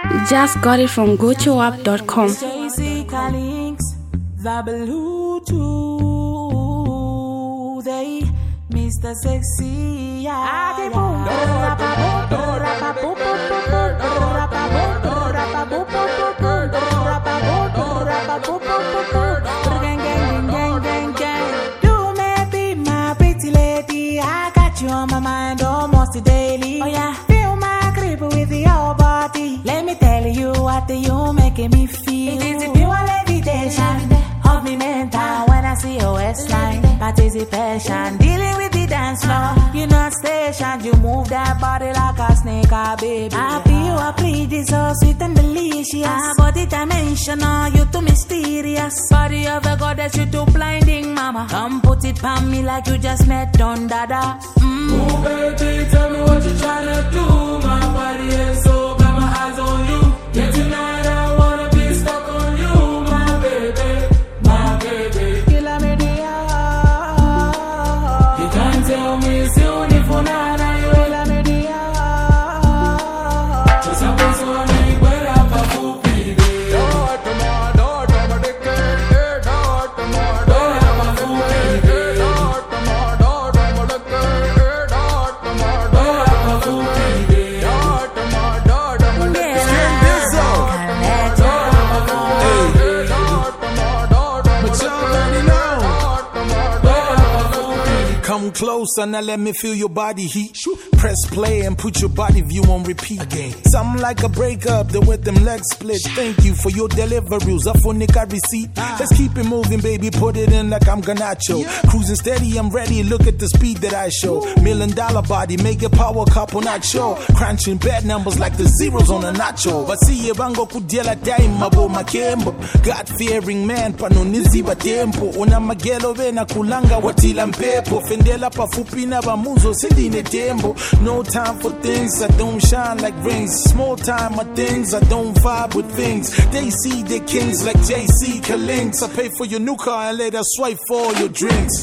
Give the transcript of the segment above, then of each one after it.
Just got it from gochoapp.com. JC Callings, Zabalutu, they Mr. Sexy, Do me be my pretty lady, I got you on my mind almost daily. Oh yeah, feel my grip with your body. Let me tell you what you making me feel. It is pure levitation of me mental when I see your waistline. Participation, dealing with the dance floor. You're not stationed, you move that body like a snake, baby. I feel I plead this so sweet and delicious. Body dimensional, you too mysterious. Body of a goddess, you too blinding, mama. Come put it on me like you just met Don Dada. Oh baby, tell me what you tryna do. My body is so got my eyes on you. Yeah, tonight I wanna be stuck on you, my baby, my baby. Killer media. You can't tell me it's beautiful now, now you Killer media. just a person who went up a fool, baby. Come closer, now let me feel your body heat. Press play and put your body view on repeat again. Something like a breakup, then with them legs split. Thank you for your deliveries, a phone receipt. Let's keep it moving, baby, put it in like I'm Ganacho. Cruising steady, I'm ready, look at the speed that I show. $1 million body, make it power couple not show. Crunching bad numbers like the zeros on a nacho. But see you bango kudiela time abo makembo. God-fearing man, panonizi ba tempo. Una magelo vena kulanga watila mpepo. Fendela pafupi na bamuzo sindine tembo. No time for things that don't shine like rings. Small time of things I don't vibe with things. They see the kings like JC Callings. I pay for your new car and later swipe for all your drinks.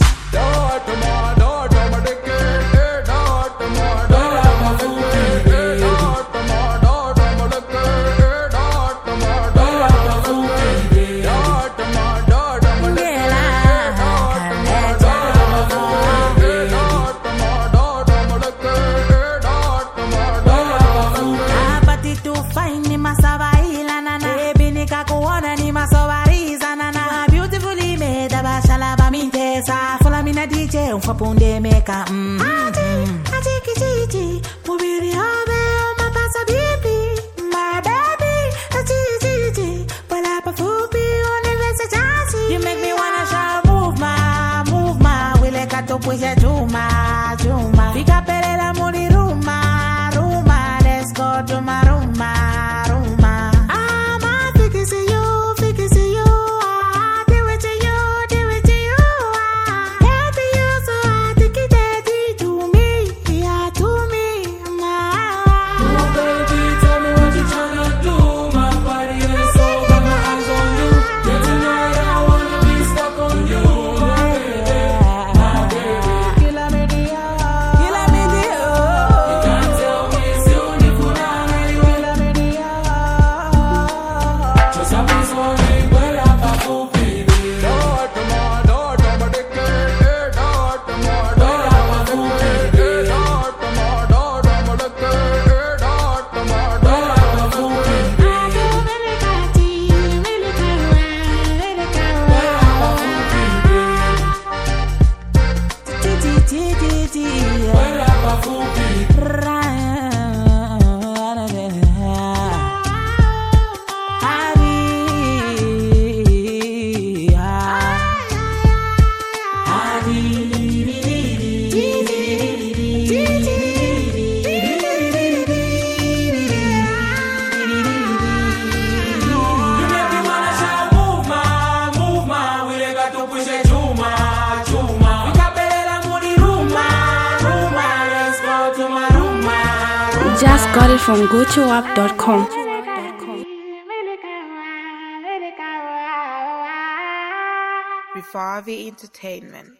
DJ ufapunde meka Achiki mubiri hobe mapasa bibi my baby Achiki pala pafupi univesa chansi. You make me wanna shout move my wile kato puya juma fika pelela muri ruma let's go to my ruma I'm fixing you Just got it from gochoapp.com. Vivavi Entertainment.